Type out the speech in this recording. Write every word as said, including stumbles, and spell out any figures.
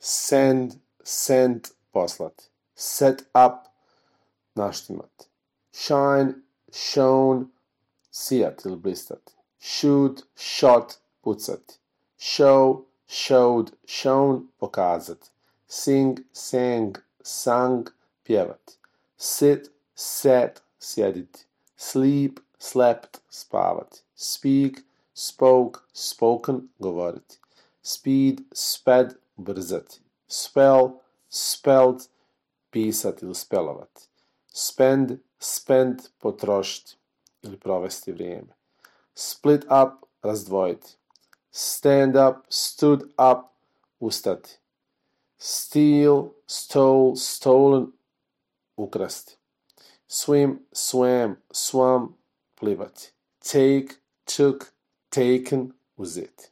send, sent, poslati. Set up, naštimati. Shine, shone, sijati ili blistati. Shoot, shot, pucati. Show, showed, shown, pokazati. Sing, sang, sang, pjevati. Sit, sat, sjediti. Sleep, slept, spavati. Speak, spoke, spoken, govoriti. Speed, sped, brzati. Spell, spelled, pisati ili spelovati. Spend, spent, potrošiti ili provesti vrijeme. Split up, razdvojiti. Stand up, stood up, ustati. Steal, stole, stolen, ukrasti. Swim, swam, swam, plivati. Take, took, taken, uzeti.